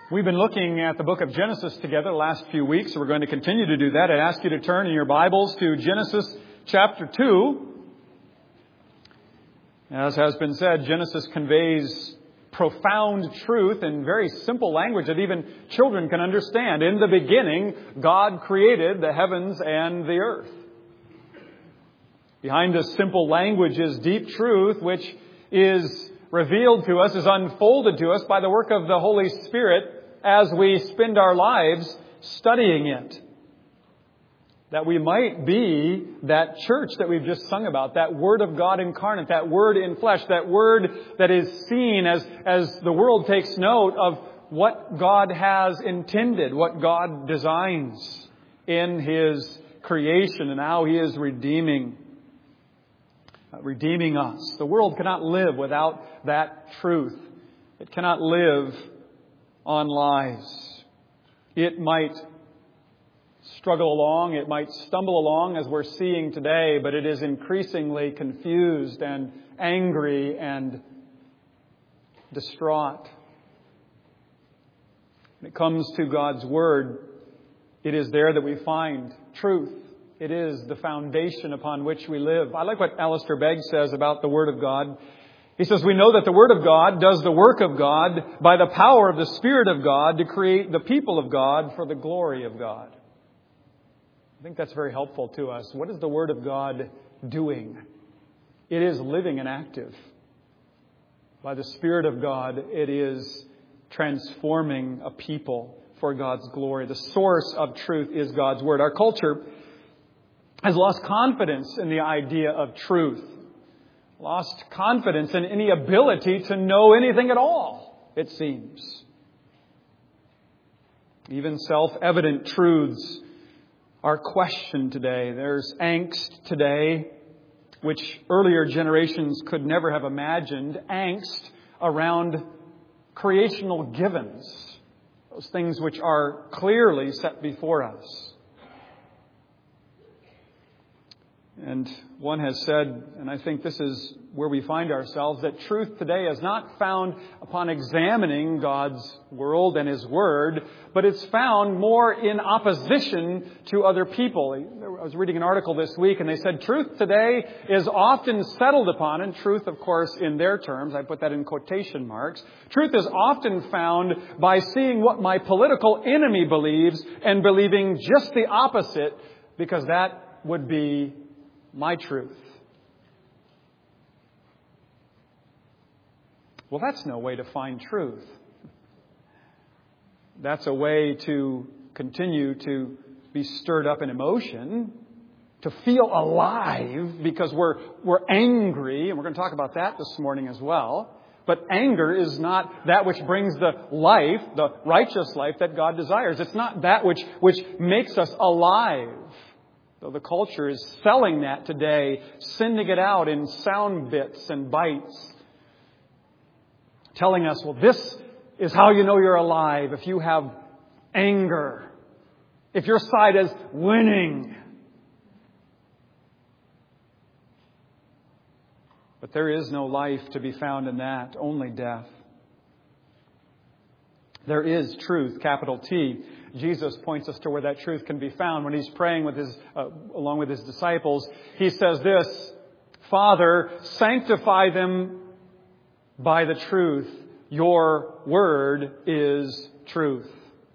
We've been looking at the book of Genesis together the last few weeks, so we're going to continue to do that. I'd ask you to turn in your Bibles to Genesis chapter 2. As has been said, Genesis conveys profound truth in very simple language that even children can understand. In the beginning, God created the heavens and the earth. Behind this simple language is deep truth, which is revealed to us, is unfolded to us by the work of the Holy Spirit as we spend our lives studying it. That we might be that church that we've just sung about, that Word of God incarnate, that Word in flesh, that Word that is seen as the world takes note of what God has intended, what God designs in His creation and how He is redeeming us. The world cannot live without that truth. It cannot live on lies. It might struggle along, it might stumble along as we're seeing today, but it is increasingly confused and angry and distraught. When it comes to God's Word, it is there that we find truth. It is the foundation upon which we live. I like what Alistair Begg says about the Word of God. He says, we know that the Word of God does the work of God by the power of the Spirit of God to create the people of God for the glory of God. I think that's very helpful to us. What is the Word of God doing? It is living and active. By the Spirit of God, it is transforming a people for God's glory. The source of truth is God's Word. Our culture has lost confidence in the idea of truth. Lost confidence in any ability to know anything at all, it seems. Even self-evident truths are questioned today. There's angst today, which earlier generations could never have imagined. Angst around creational givens. Those things which are clearly set before us. And one has said, and I think this is where we find ourselves, that truth today is not found upon examining God's world and His Word, but it's found more in opposition to other people. I was reading an article this week and they said truth today is often settled upon, and truth, of course, in their terms, I put that in quotation marks. Truth is often found by seeing what my political enemy believes and believing just the opposite, because that would be my truth. Well, that's no way to find truth. That's a way to continue to be stirred up in emotion, to feel alive because we're angry, and we're going to talk about that this morning as well. But anger is not that which brings the life, the righteous life that God desires. It's not that which makes us alive. Though the culture is selling that today, sending it out in sound bits and bites, telling us, well, this is how you know you're alive, if you have anger, if your side is winning. But there is no life to be found in that, only death. There is truth, capital T. Jesus points us to where that truth can be found. When He's praying with along with His disciples, He says this, Father, sanctify them by the truth. Your Word is truth.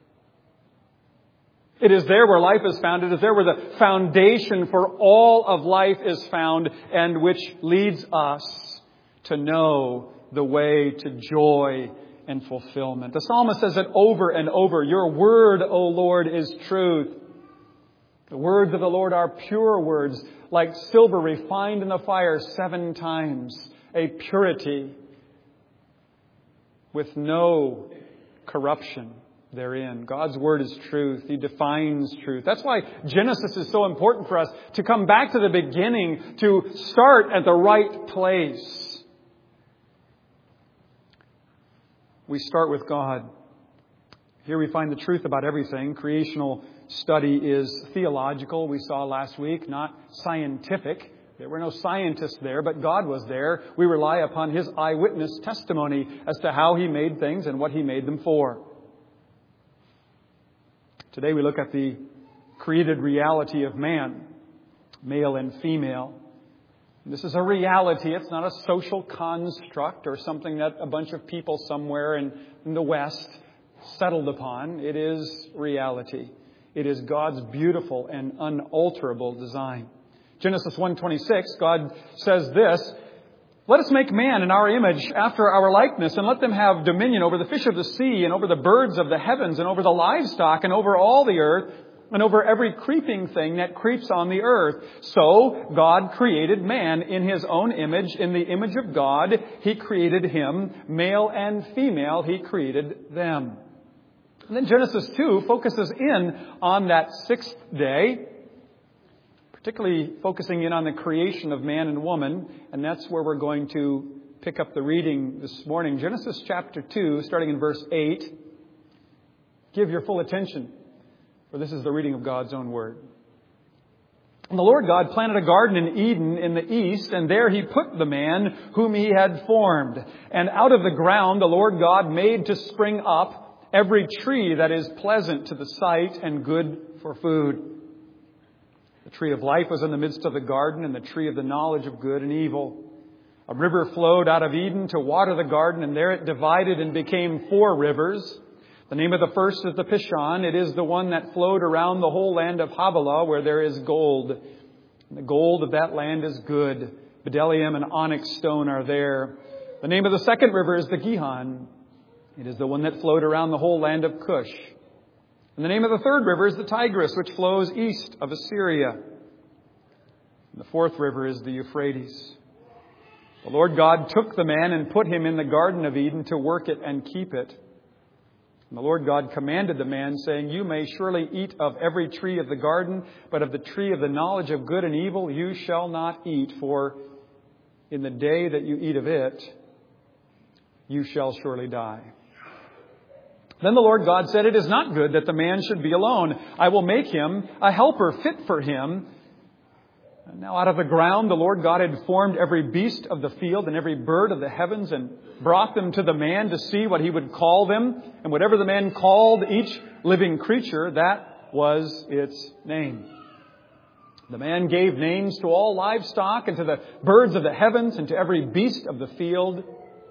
It is there where life is found. It is there where the foundation for all of life is found, and which leads us to know the way to joy and fulfillment. The psalmist says it over and over. Your Word, O Lord, is truth. The words of the Lord are pure words, like silver refined in the fire 7 times. A purity with no corruption therein. God's Word is truth. He defines truth. That's why Genesis is so important for us, to come back to the beginning, to start at the right place. We start with God. Here we find the truth about everything. Creational study is theological, we saw last week, not scientific. There were no scientists there, but God was there. We rely upon His eyewitness testimony as to how He made things and what He made them for. Today we look at the created reality of man, male and female. This is a reality. It's not a social construct or something that a bunch of people somewhere in the West settled upon. It is reality. It is God's beautiful and unalterable design. Genesis 1:26, God says this, "Let us make man in our image after our likeness, and let them have dominion over the fish of the sea, and over the birds of the heavens, and over the livestock, and over all the earth, and over every creeping thing that creeps on the earth." So God created man in His own image. In the image of God, He created him. Male and female, He created them. And then Genesis 2 focuses in on that sixth day, particularly focusing in on the creation of man and woman. And that's where we're going to pick up the reading this morning. Genesis chapter 2, starting in verse 8. Give your full attention, for this is the reading of God's own word. "And the Lord God planted a garden in Eden in the east, and there He put the man whom He had formed. And out of the ground the Lord God made to spring up every tree that is pleasant to the sight and good for food. The tree of life was in the midst of the garden, and the tree of the knowledge of good and evil. A river flowed out of Eden to water the garden, and there it divided and became 4 rivers. The name of the first is the Pishon. It is the one that flowed around the whole land of Havilah, where there is gold. And the gold of that land is good. Bdellium and onyx stone are there. The name of the second river is the Gihon. It is the one that flowed around the whole land of Cush. And the name of the third river is the Tigris, which flows east of Assyria. And the fourth river is the Euphrates. The Lord God took the man and put him in the Garden of Eden to work it and keep it. And the Lord God commanded the man, saying, 'You may surely eat of every tree of the garden, but of the tree of the knowledge of good and evil you shall not eat, for in the day that you eat of it, you shall surely die.' Then the Lord God said, 'It is not good that the man should be alone. I will make him a helper fit for him.' And now out of the ground the Lord God had formed every beast of the field and every bird of the heavens and brought them to the man to see what he would call them. And whatever the man called each living creature, that was its name. The man gave names to all livestock and to the birds of the heavens and to every beast of the field.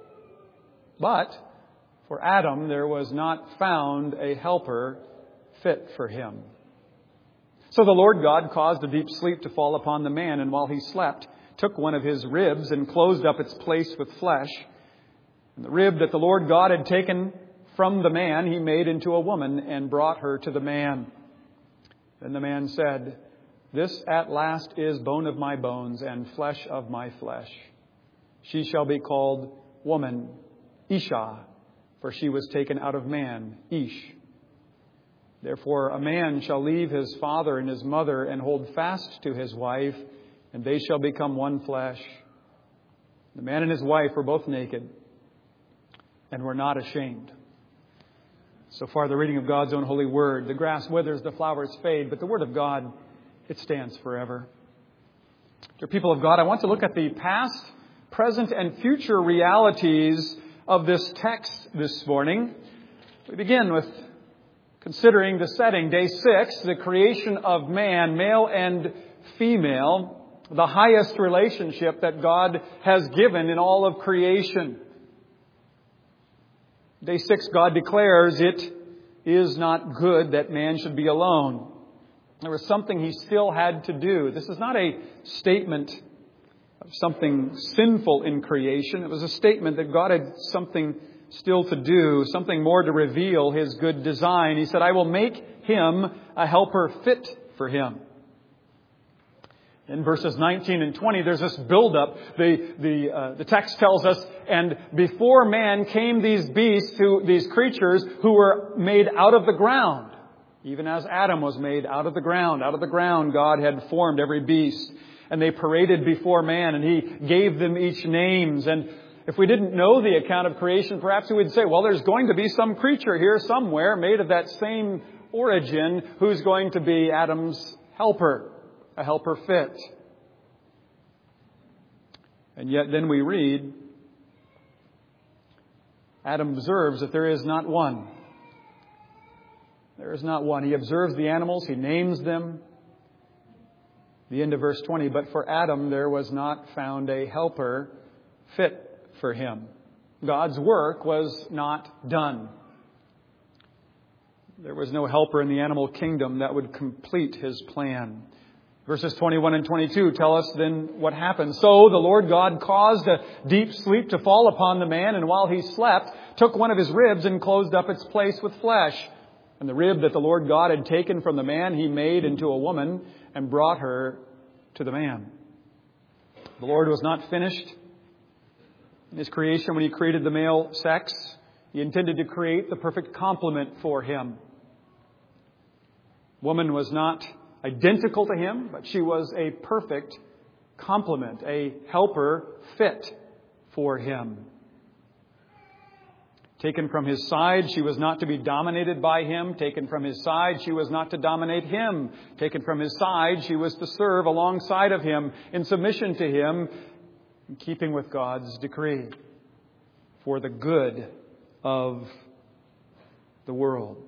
But for Adam there was not found a helper fit for him. So the Lord God caused a deep sleep to fall upon the man, and while he slept, took one of his ribs and closed up its place with flesh. And the rib that the Lord God had taken from the man He made into a woman and brought her to the man. Then the man said, 'This at last is bone of my bones and flesh of my flesh. She shall be called woman, Isha, for she was taken out of man, Ish. Therefore a man shall leave his father and his mother and hold fast to his wife, and they shall become one flesh.' The man and his wife were both naked and were not ashamed." So far the reading of God's own holy word. The grass withers, the flowers fade, but the word of God, it stands forever. Dear people of God, I want to look at the past, present, and future realities of this text this morning. We begin with considering the setting, day 6, the creation of man, male and female, the highest relationship that God has given in all of creation. Day 6, God declares it is not good that man should be alone. There was something He still had to do. This is not a statement of something sinful in creation. It was a statement that God had something still to do, something more to reveal His good design. He said, "I will make him a helper fit for him." In verses 19 and 20, there's this build-up. The text tells us, "And before man came these beasts, these creatures who were made out of the ground." Even as Adam was made out of the ground. Out of the ground God had formed every beast. And they paraded before man, and He gave them each names. And if we didn't know the account of creation, perhaps we would say, well, there's going to be some creature here somewhere made of that same origin who's going to be Adam's helper, a helper fit. And yet then we read, Adam observes that there is not one. There is not one. He observes the animals. He names them. The end of verse 20, but for Adam there was not found a helper fit for him. God's work was not done. There was no helper in the animal kingdom that would complete His plan. Verses 21 and 22 tell us then what happened. So the Lord God caused a deep sleep to fall upon the man, and while he slept, took one of his ribs and closed up its place with flesh. And the rib that the Lord God had taken from the man, He made into a woman and brought her to the man. The Lord was not finished in His creation when He created the male sex. He intended to create the perfect complement for him. Woman was not identical to him, but she was a perfect complement, a helper fit for him. Taken from his side, she was not to be dominated by him. Taken from his side, she was not to dominate him. Taken from his side, she was to serve alongside of him in submission to him, in keeping with God's decree for the good of the world.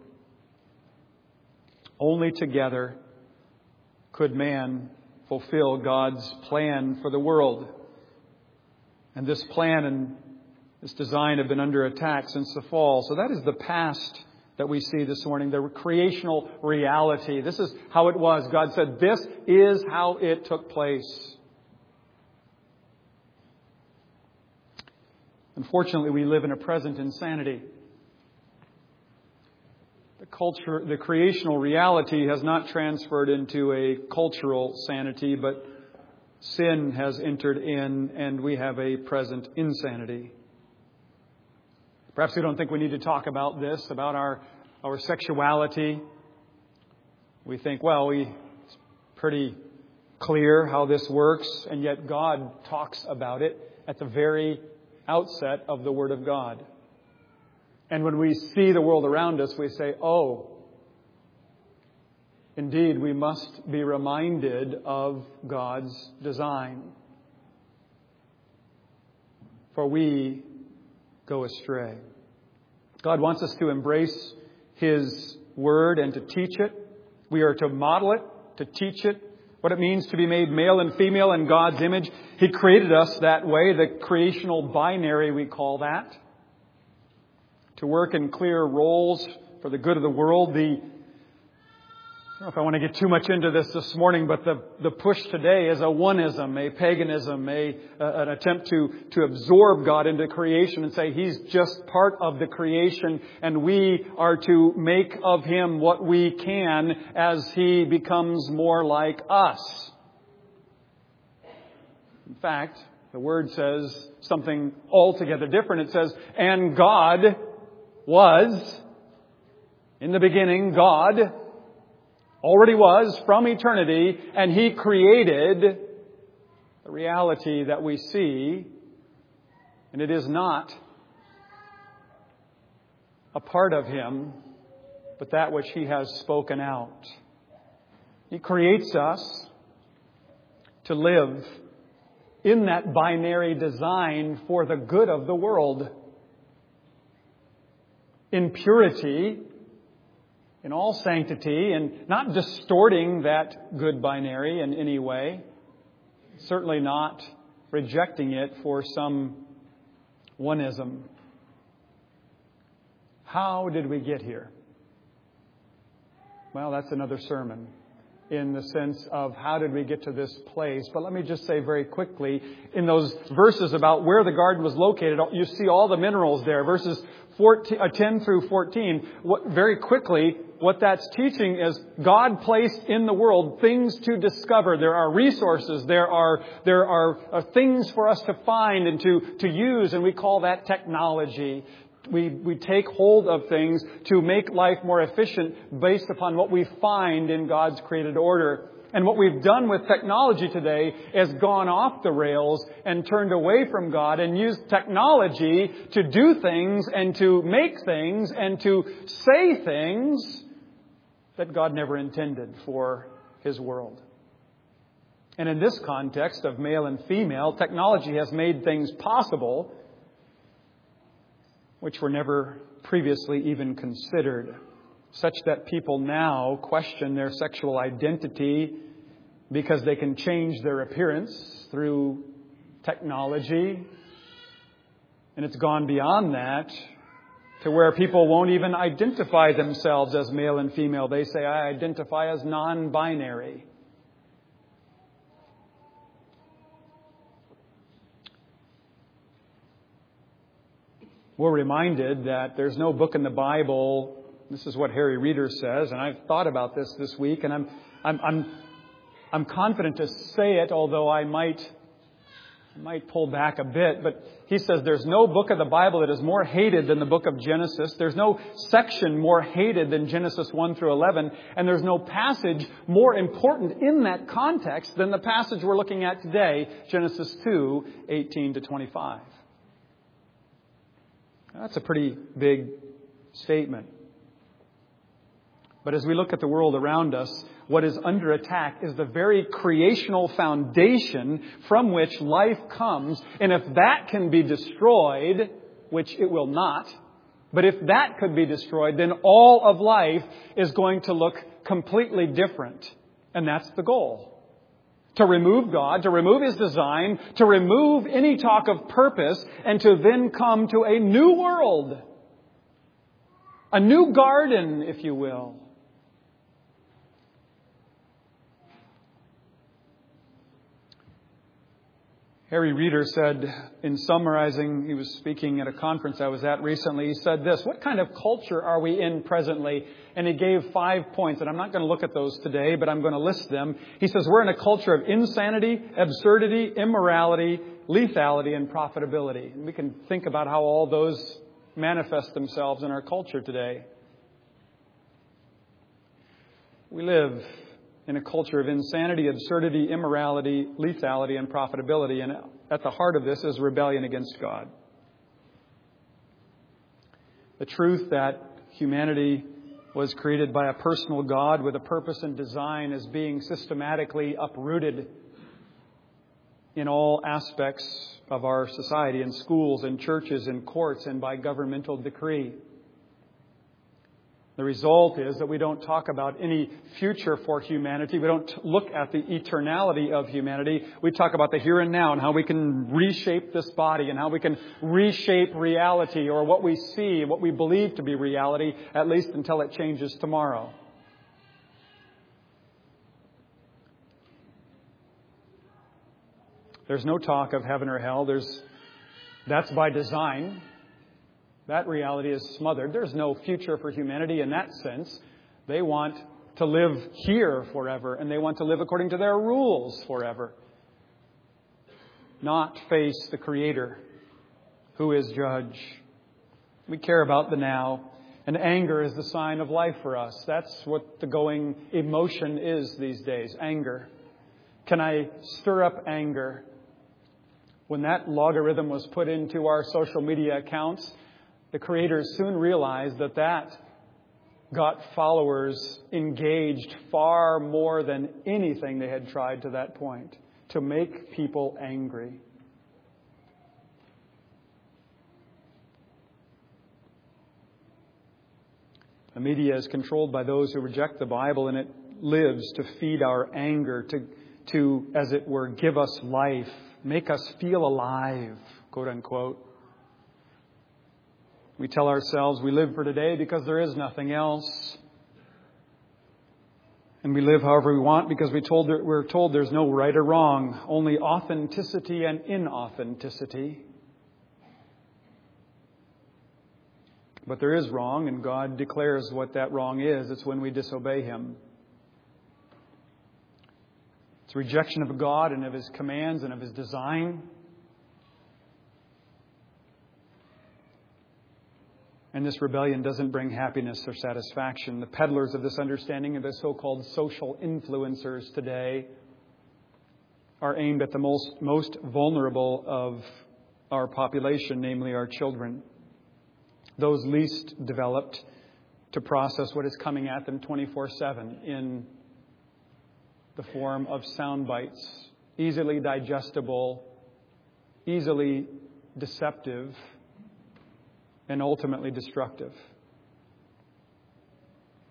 Only together could man fulfill God's plan for the world. And this plan and this design have been under attack since the fall. So that is the past that we see this morning, the creational reality. This is how it was. God said, this is how it took place. Unfortunately, we live in a present insanity. The creational reality has not transferred into a cultural sanity, but sin has entered in, and we have a present insanity. Perhaps we don't think we need to talk about this, about our sexuality. We think, well, it's pretty clear how this works, and yet God talks about it at the very outset of the Word of God. And when we see the world around us, we say, oh, indeed, we must be reminded of God's design. For we go astray. God wants us to embrace His Word and to teach it. We are to model it, to teach it, what it means to be made male and female in God's image. He created us that way, the creational binary we call that. To work in clear roles for the good of the world. I don't know if I want to get too much into this morning, but the push today is a oneism, a paganism, an attempt to absorb God into creation and say He's just part of the creation and we are to make of Him what we can as He becomes more like us. In fact, the Word says something altogether different. It says, and God was, in the beginning, God already was from eternity, and He created the reality that we see, and it is not a part of Him, but that which He has spoken out. He creates us to live in that binary design for the good of the world. In purity, in all sanctity, and not distorting that good binary in any way. Certainly not rejecting it for some oneism. How did we get here? Well, that's another sermon in the sense of how did we get to this place. But let me just say very quickly, in those verses about where the garden was located, you see all the minerals there. Verses 10 through 14, very quickly, what that's teaching is God placed in the world things to discover. There are resources. There are things for us to find and to use, and we call that technology. We take hold of things to make life more efficient based upon what we find in God's created order. And what we've done with technology today is gone off the rails and turned away from God and used technology to do things and to make things and to say things that God never intended for His world. And in this context of male and female, technology has made things possible which were never previously even considered. such that people now question their sexual identity because they can change their appearance through technology. And it's gone beyond that to where people won't even identify themselves as male and female. They say, I identify as non-binary. We're reminded that there's no book in the Bible. This is what Harry Reeder says, and I've thought about this week, and I'm confident to say it, although I might pull back a bit. But he says there's no book of the Bible that is more hated than the book of Genesis. There's no section more hated than Genesis 1 through 11, and there's no passage more important in that context than the passage we're looking at today, Genesis 2, 18 to 25. That's a pretty big statement. But as we look at the world around us, what is under attack is the very creational foundation from which life comes. And if that can be destroyed, which it will not, but if that could be destroyed, then all of life is going to look completely different. And that's the goal. To remove God, to remove His design, to remove any talk of purpose, and to then come to a new world. A new garden, if you will. Harry Reeder said, in summarizing, he was speaking at a conference I was at recently, he said this: what kind of culture are we in presently? And he gave 5 points, and I'm not going to look at those today, but I'm going to list them. He says, we're in a culture of insanity, absurdity, immorality, lethality, and profitability. And we can think about how all those manifest themselves in our culture today. We live in a culture of insanity, absurdity, immorality, lethality, and profitability. And at the heart of this is rebellion against God. The truth that humanity was created by a personal God with a purpose and design is being systematically uprooted in all aspects of our society, in schools, in churches, in courts, and by governmental decree. The result is that we don't talk about any future for humanity. We don't look at the eternality of humanity. We talk about the here and now and how we can reshape this body and how we can reshape reality, or what we see, what we believe to be reality, at least until it changes tomorrow. There's no talk of heaven or hell. That's by design. That reality is smothered. There's no future for humanity in that sense. They want to live here forever, and they want to live according to their rules forever. Not face the Creator, who is judge. We care about the now, and anger is the sign of life for us. That's what the going emotion is these days, anger. Can I stir up anger? When that logarithm was put into our social media accounts, the creators soon realized that got followers engaged far more than anything they had tried to that point, to make people angry. The media is controlled by those who reject the Bible, and it lives to feed our anger, to, as it were, give us life, make us feel alive, quote unquote. We tell ourselves we live for today because there is nothing else. And we live however we want because we're told there's no right or wrong, only authenticity and inauthenticity. But there is wrong, and God declares what that wrong is. It's when we disobey Him. It's rejection of God and of His commands and of His design. And this rebellion doesn't bring happiness or satisfaction. The peddlers of this understanding of the so-called social influencers today are aimed at the most vulnerable of our population, namely our children. Those least developed to process what is coming at them 24/7 in the form of sound bites, easily digestible, easily deceptive, and ultimately destructive.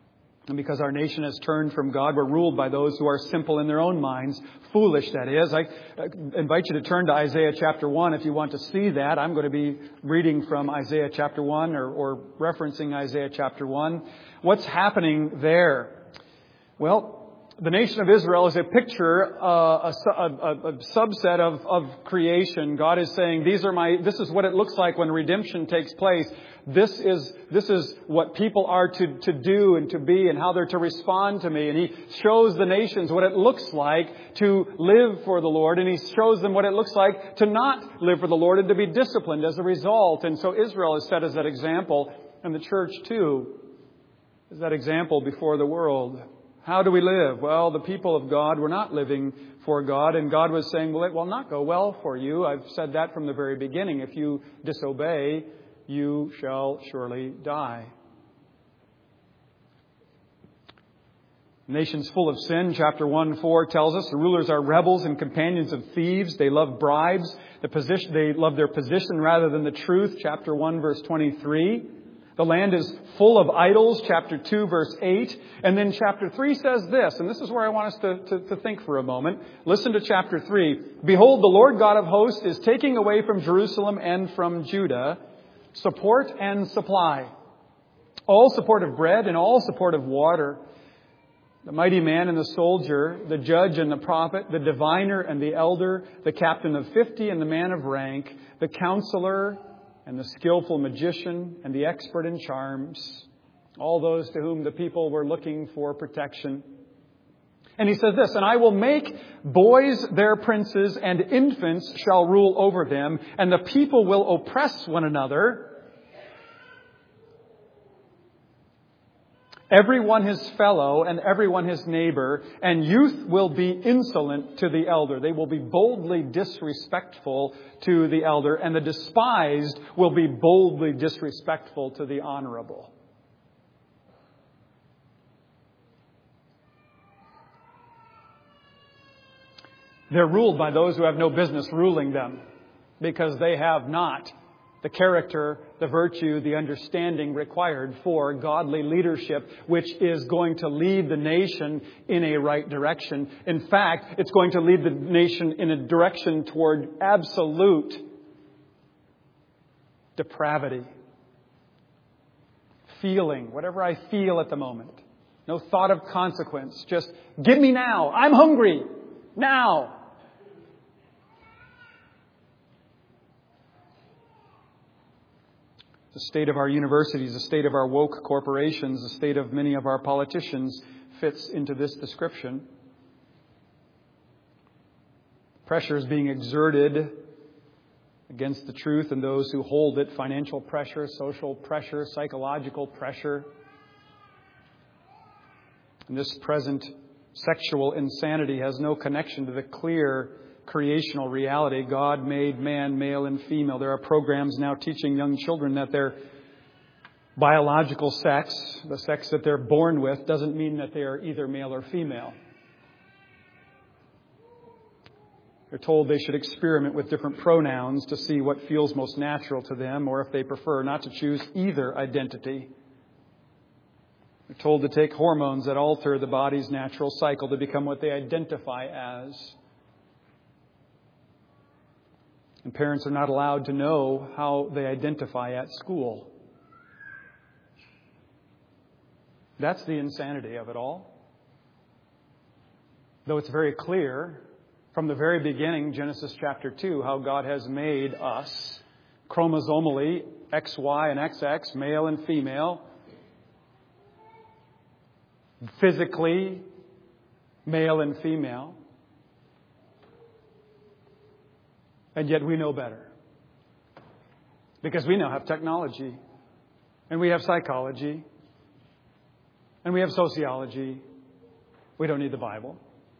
And because our nation has turned from God, we're ruled by those who are simple in their own minds. Foolish, that is. I invite you to turn to Isaiah chapter 1 if you want to see that. I'm going to be reading from Isaiah chapter 1 or referencing Isaiah chapter 1. What's happening there? Well, the nation of Israel is a picture, a subset of creation. God is saying, this is what it looks like when redemption takes place. This is what people are to do and to be and how they're to respond to me. And He shows the nations what it looks like to live for the Lord. And He shows them what it looks like to not live for the Lord and to be disciplined as a result. And so Israel is set as that example. And the church, too, is that example before the world. How do we live? Well, the people of God were not living for God. And God was saying, well, it will not go well for you. I've said that from the very beginning. If you disobey, you shall surely die. Nations full of sin, chapter 1:4 tells us the rulers are rebels and companions of thieves. They love bribes. They love their position rather than the truth, chapter 1, verse 23. The land is full of idols, chapter 2, verse 8. And then chapter 3 says this, and this is where I want us to think for a moment. Listen to chapter 3. Behold, the Lord God of hosts is taking away from Jerusalem and from Judah support and supply, all support of bread and all support of water. The mighty man and the soldier, the judge and the prophet, the diviner and the elder, the captain of 50 and the man of rank, the counselor and the skillful magician and the expert in charms, all those to whom the people were looking for protection. And he says this, and I will make boys their princes, and infants shall rule over them, and the people will oppress one another, everyone his fellow and everyone his neighbor, and youth will be insolent to the elder. They will be boldly disrespectful to the elder, and the despised will be boldly disrespectful to the honorable. They're ruled by those who have no business ruling them, because they have not the character, the virtue, the understanding required for godly leadership, which is going to lead the nation in a right direction. In fact, it's going to lead the nation in a direction toward absolute depravity. Feeling, whatever I feel at the moment. No thought of consequence. Just give me now. I'm hungry. Now. The state of our universities, the state of our woke corporations, the state of many of our politicians fits into this description. Pressure is being exerted against the truth and those who hold it. Financial pressure, social pressure, psychological pressure. And this present sexual insanity has no connection to the clear creational reality. God made man male and female. There are programs now teaching young children that their biological sex, the sex that they're born with, doesn't mean that they are either male or female. They're told they should experiment with different pronouns to see what feels most natural to them, or if they prefer not to choose either identity. They're told to take hormones that alter the body's natural cycle to become what they identify as. And parents are not allowed to know how they identify at school. That's the insanity of it all. Though it's very clear from the very beginning, Genesis chapter 2, how God has made us chromosomally, XY and XX, male and female, physically, male and female. And yet we know better. Because we now have technology. And we have psychology. And we have sociology. We don't need the Bible.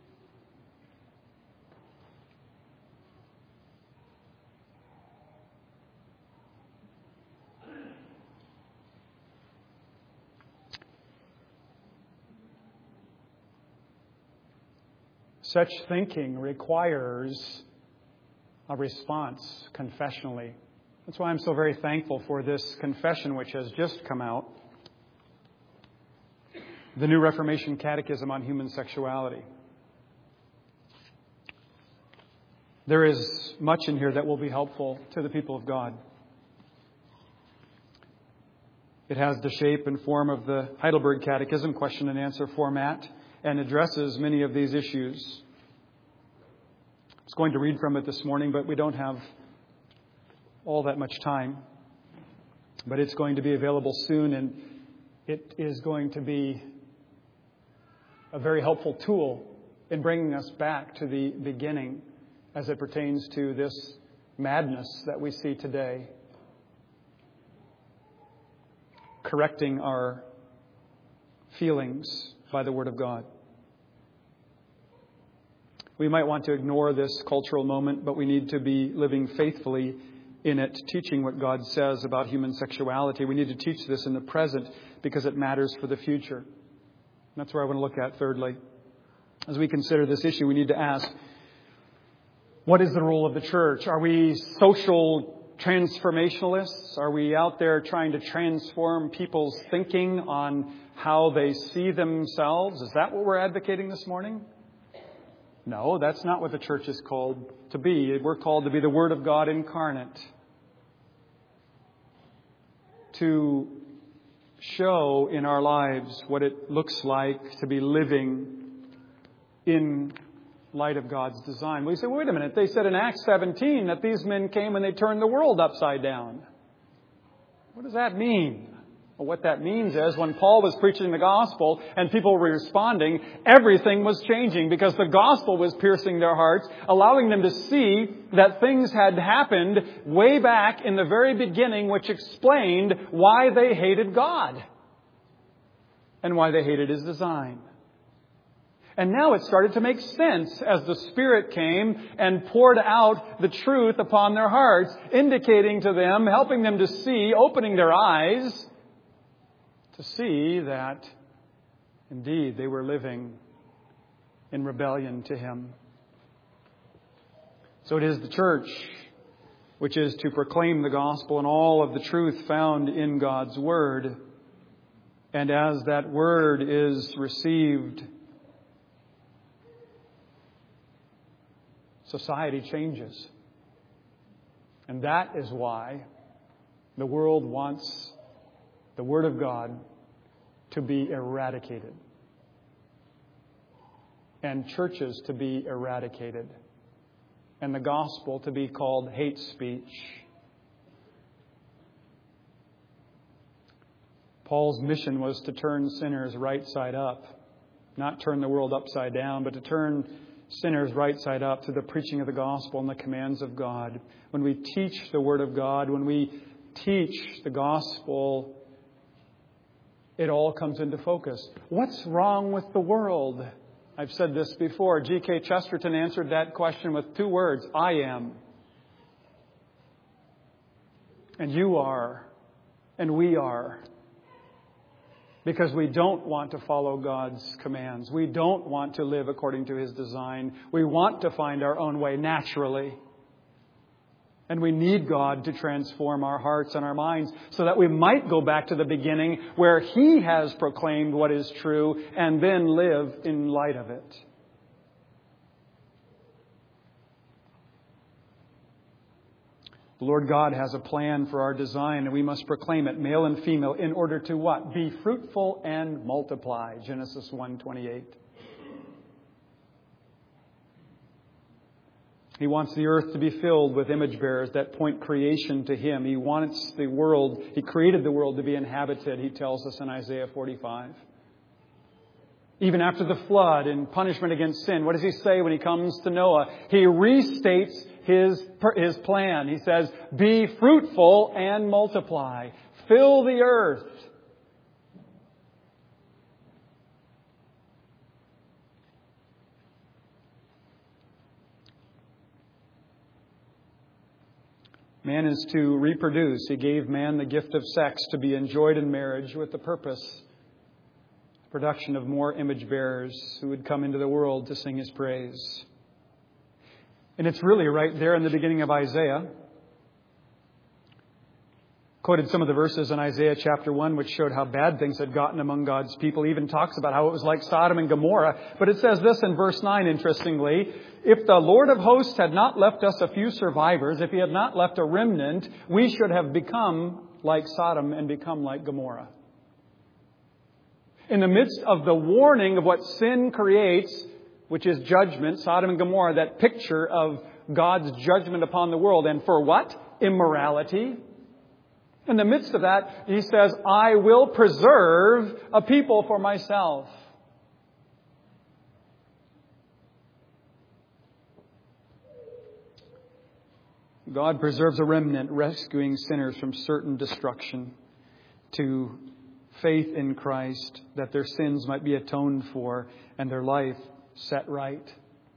Such thinking requires a response confessionally. That's why I'm so very thankful for this confession which has just come out. the New Reformation Catechism on Human Sexuality. There is much in here that will be helpful to the people of God. It has the shape and form of the Heidelberg Catechism, question and answer format, and addresses many of these issues. I was going to read from it this morning, but we don't have all that much time. But it's going to be available soon, and it is going to be a very helpful tool in bringing us back to the beginning as it pertains to this madness that we see today. Correcting our feelings by the Word of God. We might want to ignore this cultural moment, but we need to be living faithfully in it, teaching what God says about human sexuality. We need to teach this in the present because it matters for the future. And that's where I want to look at thirdly. As we consider this issue, we need to ask, what is the role of the church? Are we social transformationalists? Are we out there trying to transform people's thinking on how they see themselves? Is that what we're advocating this morning? No, that's not what the church is called to be. We're called to be the Word of God incarnate. To show in our lives what it looks like to be living in light of God's design. We say, wait a minute, they said in Acts 17 that these men came and they turned the world upside down. What does that mean? Well, what that means is when Paul was preaching the gospel and people were responding, everything was changing because the gospel was piercing their hearts, allowing them to see that things had happened way back in the very beginning, which explained why they hated God and why they hated His design. And now it started to make sense as the Spirit came and poured out the truth upon their hearts, indicating to them, helping them to see, opening their eyes to see that indeed they were living in rebellion to Him. So it is the church which is to proclaim the gospel and all of the truth found in God's Word. And as that Word is received, society changes. And that is why the world wants the Word of God to be eradicated. And churches to be eradicated. And the gospel to be called hate speech. Paul's mission was to turn sinners right side up. Not turn the world upside down, but to turn sinners right side up to the preaching of the gospel and the commands of God. When we teach the Word of God, when we teach the gospel, it all comes into focus. What's wrong with the world? I've said this before. G.K. Chesterton answered that question with 2 words. I am. And you are. And we are. Because we don't want to follow God's commands. We don't want to live according to His design. We want to find our own way naturally. And we need God to transform our hearts and our minds so that we might go back to the beginning where He has proclaimed what is true and then live in light of it. The Lord God has a plan for our design, and we must proclaim it, male and female, in order to what? Be fruitful and multiply. Genesis 1:28. He wants the earth to be filled with image bearers that point creation to Him. He wants the world, He created the world to be inhabited, He tells us in Isaiah 45. Even after the flood and punishment against sin, what does He say when He comes to Noah? He restates His plan. He says, be fruitful and multiply. Fill the earth. Man is to reproduce. He gave man the gift of sex to be enjoyed in marriage with the purpose, production of more image bearers who would come into the world to sing His praise. And it's really right there in the beginning of Isaiah. quoted some of the verses in Isaiah chapter 1 which showed how bad things had gotten among God's people. Even talks about how it was like Sodom and Gomorrah. But it says this in verse 9, interestingly. If the Lord of hosts had not left us a few survivors, if He had not left a remnant, we should have become like Sodom and become like Gomorrah. In the midst of the warning of what sin creates, which is judgment, Sodom and Gomorrah, that picture of God's judgment upon the world. And for what? Immorality. In the midst of that, He says, I will preserve a people for myself. God preserves a remnant, rescuing sinners from certain destruction to faith in Christ, that their sins might be atoned for and their life set right.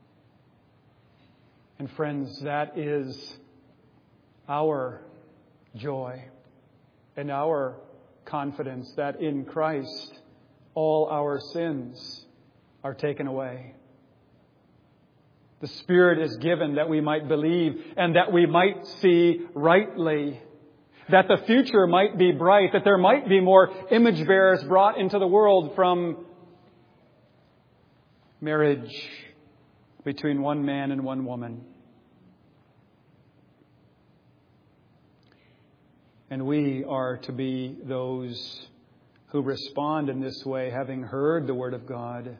And friends, that is our joy and our confidence that in Christ all our sins are taken away. The Spirit is given that we might believe and that we might see rightly, that the future might be bright, that there might be more image bearers brought into the world from marriage between one man and one woman. And we are to be those who respond in this way, having heard the Word of God.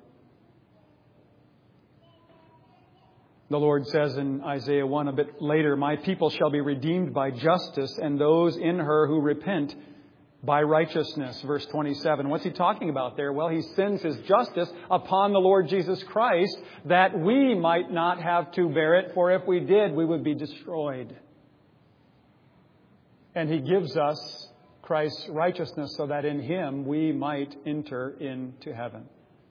The Lord says in Isaiah 1 a bit later, my people shall be redeemed by justice, and those in her who repent by righteousness. Verse 27. What's He talking about there? Well, He sends His justice upon the Lord Jesus Christ that we might not have to bear it, for if we did, we would be destroyed. And He gives us Christ's righteousness so that in Him we might enter into heaven.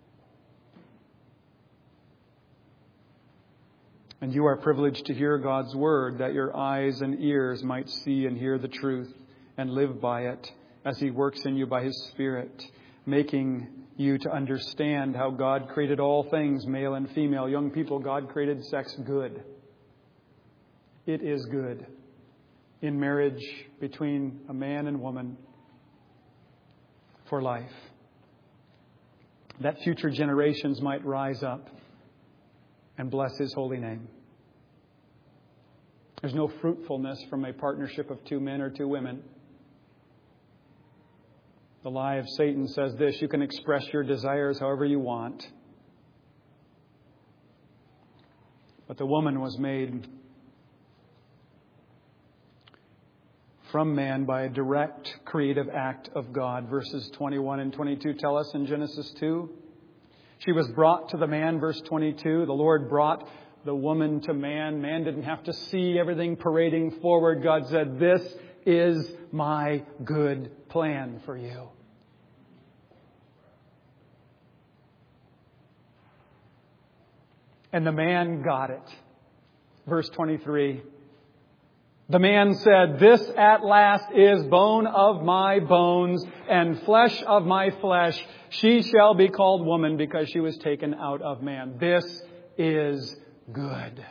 And you are privileged to hear God's Word, that your eyes and ears might see and hear the truth and live by it as He works in you by His Spirit, making you to understand how God created all things, male and female. Young people, God created sex good. It is good. In marriage between a man and woman for life. That future generations might rise up and bless His holy name. There's no fruitfulness from a partnership of two men or two women. The lie of Satan says this: you can express your desires however you want. But the woman was made from man by a direct creative act of God. Verses 21 and 22 tell us in Genesis 2. She was brought to the man, verse 22. The Lord brought the woman to man. Man didn't have to see everything parading forward. God said, this is my good plan for you. And the man got it. Verse 23. The man said, this at last is bone of my bones and flesh of my flesh. She shall be called woman because she was taken out of man. This is good.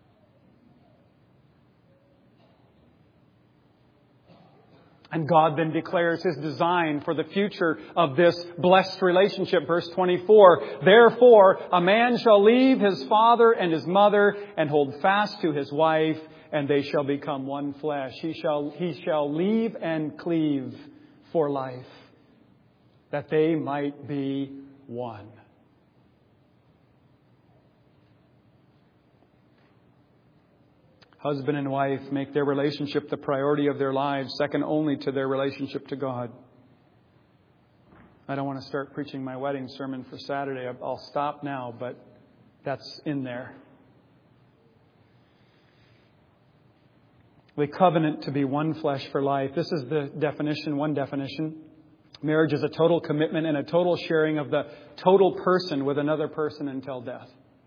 And God then declares His design for the future of this blessed relationship. Verse 24, therefore a man shall leave his father and his mother and hold fast to his wife, and they shall become one flesh. He shall leave and cleave for life, that they might be one. Husband and wife make their relationship the priority of their lives, second only to their relationship to God. I don't want to start preaching my wedding sermon for Saturday. I'll stop now, but that's in there. We covenant to be one flesh for life. This is the definition, one definition. Marriage is a total commitment and a total sharing of the total person with another person until death.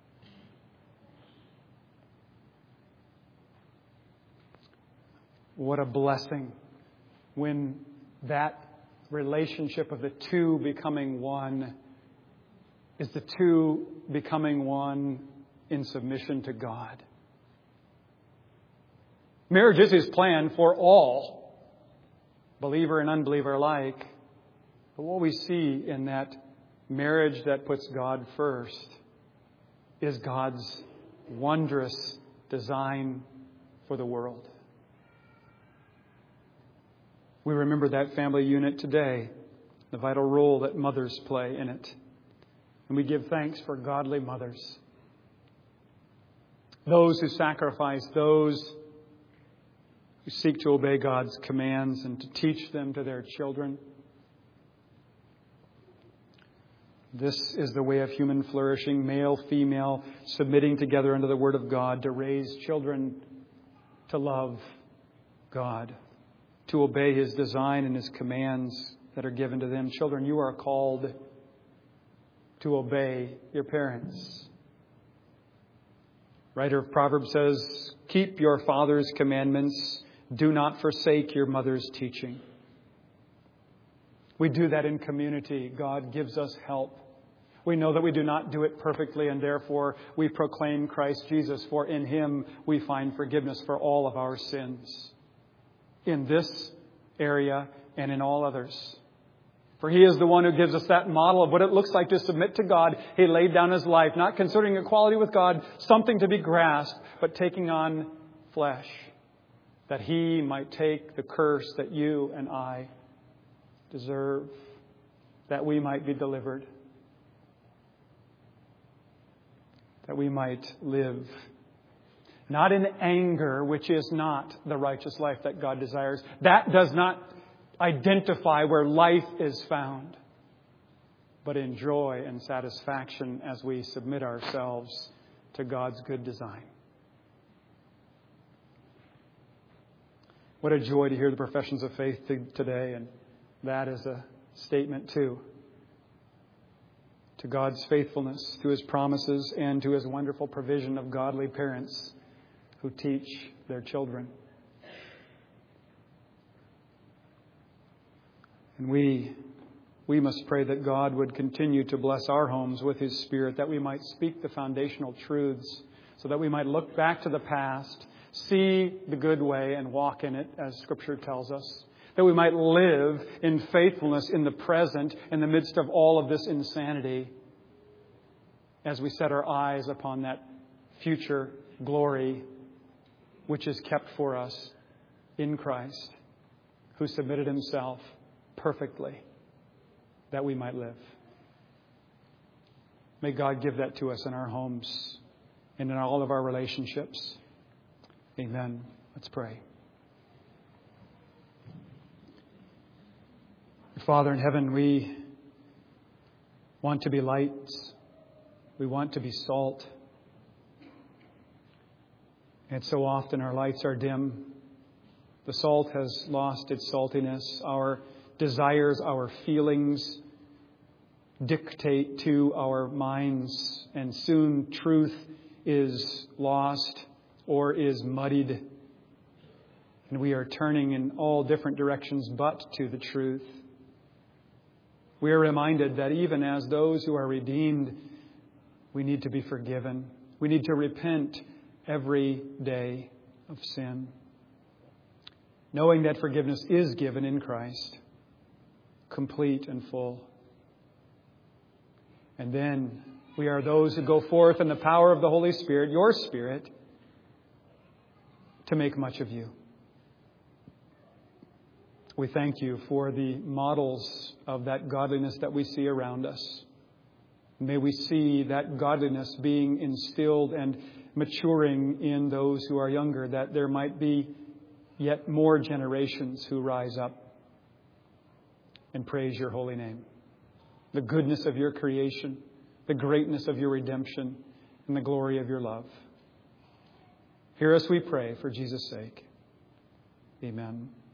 What a blessing when that relationship of the two becoming one is the two becoming one in submission to God. Marriage is His plan for all. believer and unbeliever alike. But what we see in that marriage that puts God first is God's wondrous design for the world. We remember that family unit today, the vital role that mothers play in it. And we give thanks for godly mothers. Those who sacrifice, those who seek to obey God's commands and to teach them to their children. This is the way of human flourishing, male, female, submitting together under the Word of God to raise children to love God, to obey His design and His commands that are given to them. Children, you are called to obey your parents. Writer of Proverbs says, "Keep your father's commandments. Do not forsake your mother's teaching." We do that in community. God gives us help. We know that we do not do it perfectly, and therefore we proclaim Christ Jesus, for in Him we find forgiveness for all of our sins. In this area and in all others. For He is the one who gives us that model of what it looks like to submit to God. He laid down His life, not considering equality with God something to be grasped, but taking on flesh, that He might take the curse that you and I deserve, that we might be delivered, that we might live not in anger, which is not the righteous life that God desires. That does not identify where life is found, but in joy and satisfaction as we submit ourselves to God's good design. What a joy to hear the professions of faith today, and that is a statement too to God's faithfulness, to His promises, and to His wonderful provision of godly parents who teach their children. And we must pray that God would continue to bless our homes with His Spirit, that we might speak the foundational truths, so that we might look back to the past, see the good way, and walk in it, as Scripture tells us. That we might live in faithfulness in the present, in the midst of all of this insanity, as we set our eyes upon that future glory which is kept for us in Christ, who submitted Himself perfectly that we might live. May God give that to us in our homes and in all of our relationships. Amen. Let's pray. Father in heaven, we want to be lights. We want to be salt. And so often our lights are dim. The salt has lost its saltiness. Our desires, our feelings dictate to our minds, and soon truth is lost or is muddied. And we are turning in all different directions but to the truth. We are reminded that even as those who are redeemed, we need to be forgiven. We need to repent every day of sin, knowing that forgiveness is given in Christ, complete and full. And then we are those who go forth in the power of the Holy Spirit, your Spirit, to make much of you. We thank you for the models of that godliness that we see around us. May we see that godliness being instilled and maturing in those who are younger, that there might be yet more generations who rise up and praise your holy name. The goodness of your creation, the greatness of your redemption, and the glory of your love. Hear us, we pray, for Jesus' sake. Amen.